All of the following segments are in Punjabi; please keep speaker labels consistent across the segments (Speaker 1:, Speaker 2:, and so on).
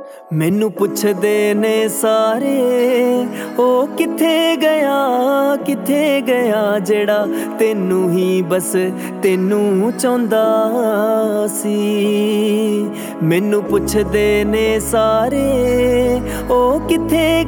Speaker 1: ਮੈਨੂੰ ਪੁੱਛਦੇ ਨੇ ਸਾਰੇ ਉਹ ਕਿੱਥੇ ਗਿਆ ਜਿਹੜਾ ਤੈਨੂੰ ਹੀ ਬਸ ਤੈਨੂੰ ਚਾਹੁੰਦਾ ਸੀ। ਮੈਨੂੰ ਪੁੱਛਦੇ ਨੇ ਸਾਰੇ ਉਹ ਕਿੱਥੇ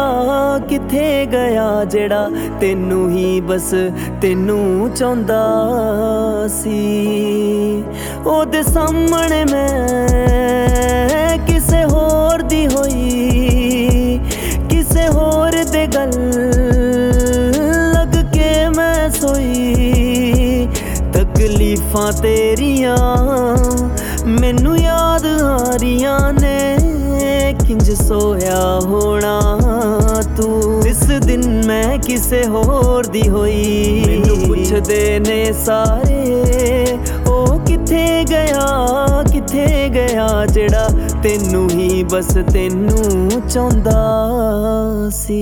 Speaker 1: ਗਿਆ ਜਿਹੜਾ ਤੈਨੂੰ ਹੀ ਬਸ ਤੈਨੂੰ ਚਾਹੁੰਦਾ ਸੀ। ਉਹਦੇ ਸਾਹਮਣੇ ਮੈਂ ਕਿਸੇ ਹੋਰ ਦੀ ਹੋਈ, ਕਿਸੇ ਹੋਰ ਦੇ ਗੱਲ ਲੱਗ ਕੇ ਮੈਂ ਸੋਈ। ਤਕਲੀਫਾਂ ਤੇਰੀਆਂ ਮੈਨੂੰ ਯਾਦ ਆ ਰਹੀਆਂ ਨੇ, ਕਿੰਜ ਸੋਇਆ ਹੋਣਾ ਤੂੰ ਇਸ ਦਿਨ ਮੈਂ ਕਿਸੇ ਹੋਰ ਦੀ ਹੋਈ। ਮੈਨੂੰ ਪੁੱਛਦੇ ਨੇ ਸਾਰੇ ਉਹ ਕਿੱਥੇ ਗਿਆ ਜਿਹੜਾ ਤੈਨੂੰ ਹੀ ਬਸ ਤੈਨੂੰ ਚਾਹੁੰਦਾ ਸੀ।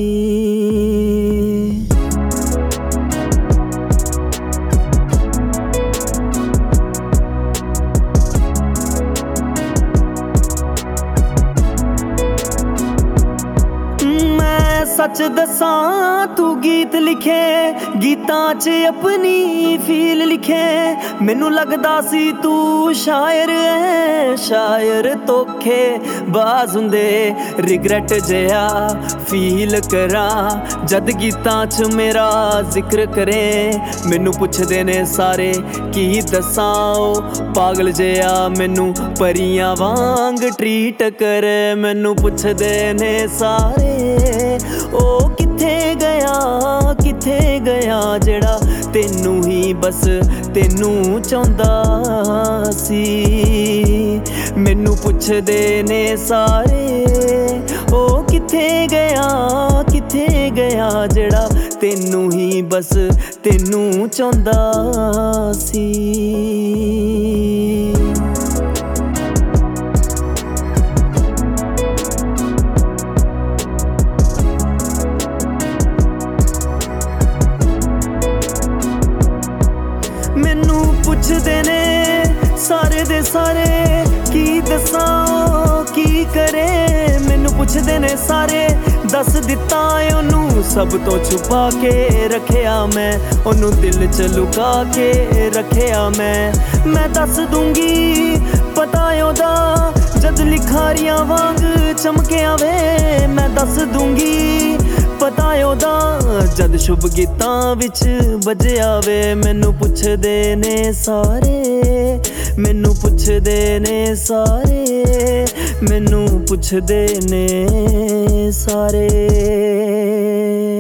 Speaker 1: ਸੱਚ ਦੱਸਾਂ ਤੂੰ ਗੀਤ ਲਿਖੇ, ਗੀਤਾਂ 'ਚ ਆਪਣੀ ਫੀਲ ਲਿਖੇ। ਮੈਨੂੰ ਲੱਗਦਾ ਸੀ ਤੂੰ ਸ਼ਾਇਰ ਐ, ਸ਼ਾਇਰ ਧੋਖੇ ਬਾਜ਼ ਹੁੰਦੇ। ਰਿਗਰੈਟ ਜਿਹਾ ਫੀਲ ਕਰਾਂ ਜਦ ਗੀਤਾਂ 'ਚ ਮੇਰਾ ਜ਼ਿਕਰ ਕਰੇ। ਮੈਨੂੰ ਪੁੱਛਦੇ ਨੇ ਸਾਰੇ ਕੀ ਦੱਸਾਂ ਉਹ ਪਾਗਲ ਜਿਹਾ ਮੈਨੂੰ ਪਰੀਆਂ ਵਾਂਗ ਟਰੀਟ ਕਰੇ। ਮੈਨੂੰ ਪੁੱਛਦੇ ਨੇ ਸਾਰੇ ਉਹ ਕਿੱਥੇ ਗਿਆ ਜਿਹੜਾ ਤੈਨੂੰ ਹੀ ਬਸ ਤੈਨੂੰ ਚਾਹੁੰਦਾ ਸੀ। ਮੈਨੂੰ ਪੁੱਛਦੇ ਨੇ ਸਾਰੇ ਉਹ ਕਿੱਥੇ ਗਿਆ ਜਿਹੜਾ ਤੈਨੂੰ ਹੀ ਬਸ ਤੈਨੂੰ ਚਾਹੁੰਦਾ ਸੀ। ਮੈਨੂੰ ਪੁੱਛਦੇ ਨੇ ਸਾਰੇ ਦੇ ਸਾਰੇ ਕੀ ਦੱਸਾਂ ਕੀ ਕਰੇ। ਮੈਨੂੰ ਪੁੱਛਦੇ ਨੇ ਸਾਰੇ ਦੱਸ ਦਿੱਤਾ ਉਹਨੂੰ ਸਭ ਤੋਂ ਛੁਪਾ ਕੇ ਰੱਖਿਆ ਮੈਂ, ਉਹਨੂੰ ਦਿਲ 'ਚ ਲੁਕਾ ਕੇ ਰੱਖਿਆ ਮੈਂ ਦੱਸ ਦੂੰਗੀ ਪਤਾ ਉਹਦਾ ਜਦ ਲਿਖਾਰੀਆਂ ਵਾਂਗ ਚਮਕਿਆ ਵੇ। ਮੈਂ ਦੱਸ ਦੂੰਗੀ ਪਤਾ ਉਹਦਾ ਜਦ ਸ਼ੁਭ ਗੀਤਾਂ ਵਿੱਚ ਵੱਜਿਆ ਵੇ। ਮੈਨੂੰ ਪੁੱਛਦੇ ਨੇ ਸਾਰੇ, ਮੈਨੂੰ ਪੁੱਛਦੇ ਨੇ ਸਾਰੇ, ਮੈਨੂੰ ਪੁੱਛਦੇ ਨੇ ਸਾਰੇ।